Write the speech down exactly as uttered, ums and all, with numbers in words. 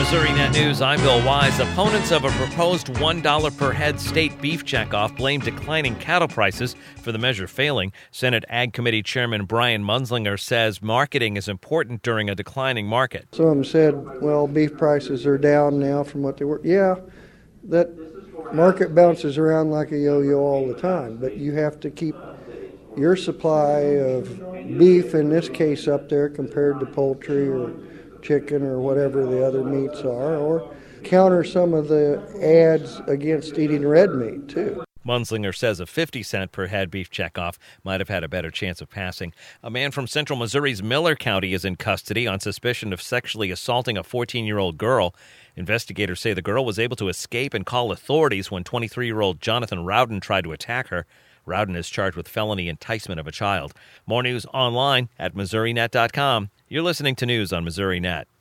Missouri Net News, I'm Bill Wise. Opponents of a proposed one dollar per head state beef checkoff blame declining cattle prices for the measure failing. Senate Ag Committee Chairman Brian Munzlinger says marketing is important during a declining market. Some of them said, well, beef prices are down now from what they were. Yeah, that market bounces around like a yo-yo all the time, but you have to keep your supply of beef, in this case, up there compared to poultry or chicken or whatever the other meats are, or counter some of the ads against eating red meat, too. Munzlinger says a fifty cent per head beef checkoff might have had a better chance of passing. A man from central Missouri's Miller County is in custody on suspicion of sexually assaulting a fourteen-year-old girl. Investigators say the girl was able to escape and call authorities when twenty-three-year-old Jonathan Rowden tried to attack her. Rowden is charged with felony enticement of a child. More news online at Missouri Net dot com. You're listening to news on Missouri Net.